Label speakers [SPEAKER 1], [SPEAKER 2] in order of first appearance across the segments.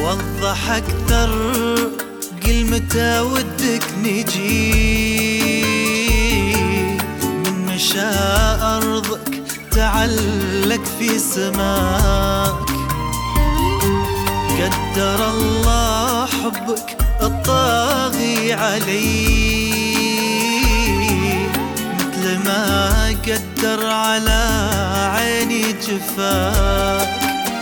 [SPEAKER 1] وضح أكثر، قل متى ودك نجي، من مشاء أرضك تعلق في سماك. قدر الله حبك الطاغي علي، مثل ما قدر على عيني جفاك.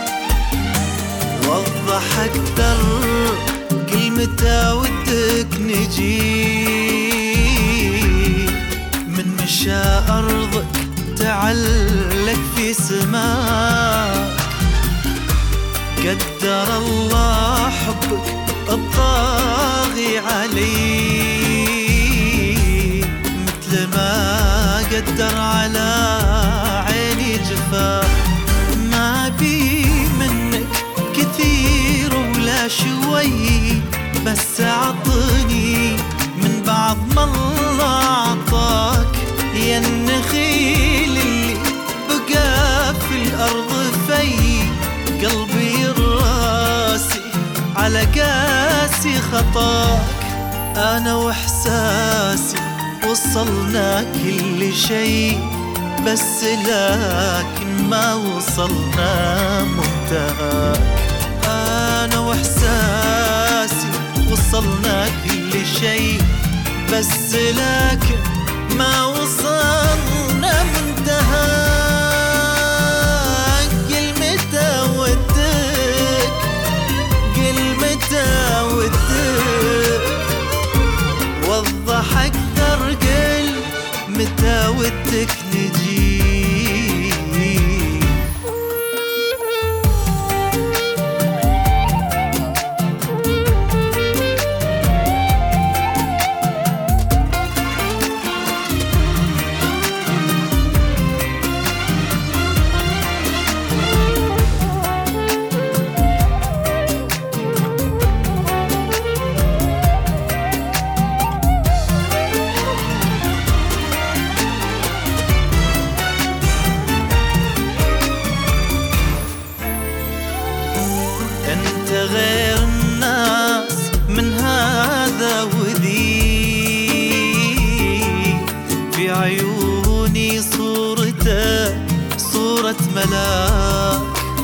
[SPEAKER 1] وضح أكثر، قل متى ودك نجي، من مشاء أرضك تعلق في سماك. قدر الله حبك الطاغي علي، مثل ما قدر على عيني جفاك. ما بي منك كثير ولا شوي، بس عطني من بعض ما الله عطاك. يا النخيل اللي بقى في الأرض في، قلبي راسي على قاسي خطاك. أنا وإحساسي وصلنا كل شي، بس لكن ما وصلنا منتهاك. أنا وإحساسي وصلنا كل شي، بس لكن ما وصلنا منتهاك. قل متى ودك، قل متى ودك، وضح أكثر، قل متى ودك نجي. أنت غير الناس من هذا وذي، في عيوني صورتك صورة ملاك.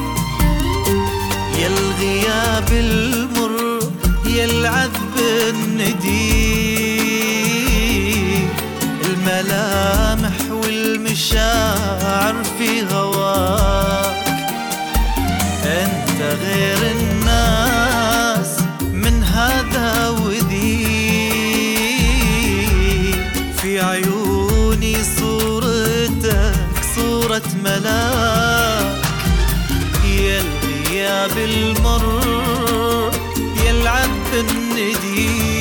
[SPEAKER 1] يا الغياب المر، يا العذب الندي، الملامح والمشاعر في هواك. أنت غير الناس من هذا وذي، في عيوني صورتك صورة ملاك. يا الغياب المر، يا العذب الندي،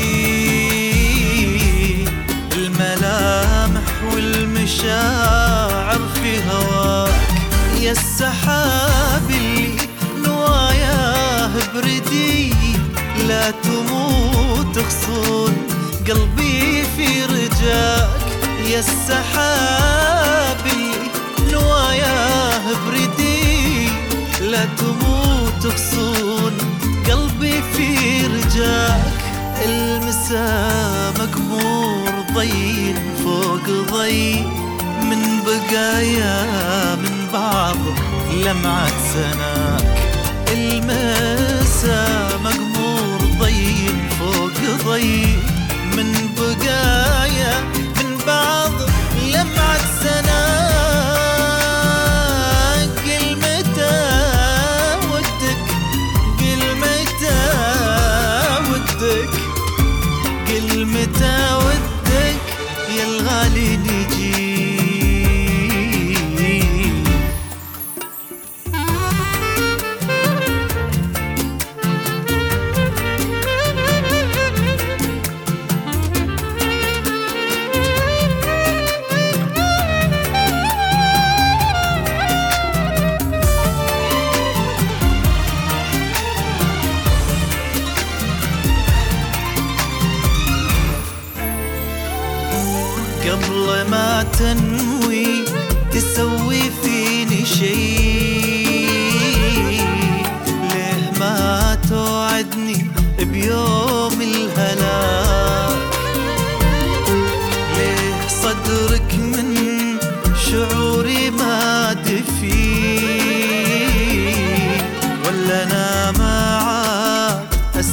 [SPEAKER 1] الملامح والمشاعر في هواك. يا السحاب اللي نواياه بردي، لا تموت تخصون قلبي في رجاك. يا السحاب اللي نواياه بردي، لا تموت تخصون قلبي في رجاك. المساء مقمور ضي فوق ضي، من بقايا من بعض لمعة سناك. المساء مقمور ضي فوق ضي، من بقايا من بعض لمعة سناك. قل متى ودك، قل متى ودك، قل متى ودك، يا الغالي نجي. قبل ما تنوي تسوي فيني شي، ليه ما توعد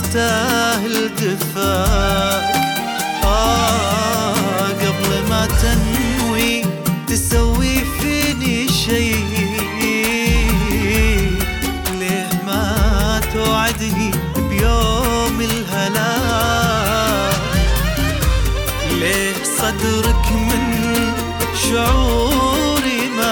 [SPEAKER 1] يستاهل دفاك. قبل ما تنوي تسوي فيني شي، ليه ما توعدني بيوم الهلاك؟ ليه صدرك من شعوري ما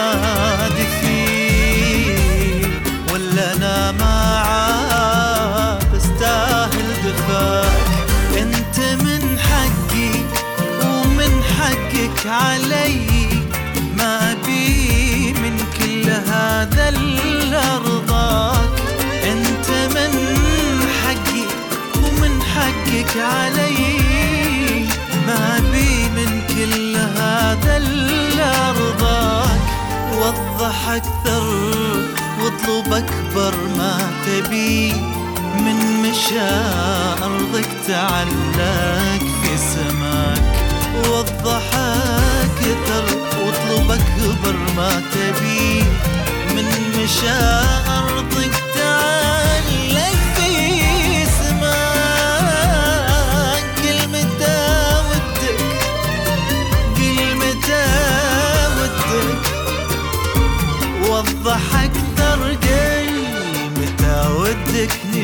[SPEAKER 1] دفي؟ ولا انا ما عاد استاهل دفاك؟ انت من حقي ومن حقك علي، ما ابي من كل هذا الا رضاك. انت من حقي ومن حقك علي، ما ابي من كل هذا الا رضاك. وضح اكثر واطلب اكبر ما تبي، من مشى ارضك تعلق في سماك. وضح اكثر واطلب اكبر ما تبي، من مشى ارضك تعلق في سماك. قل متى ودك، قل متى ودك، وضح اكثر، قل متى ودك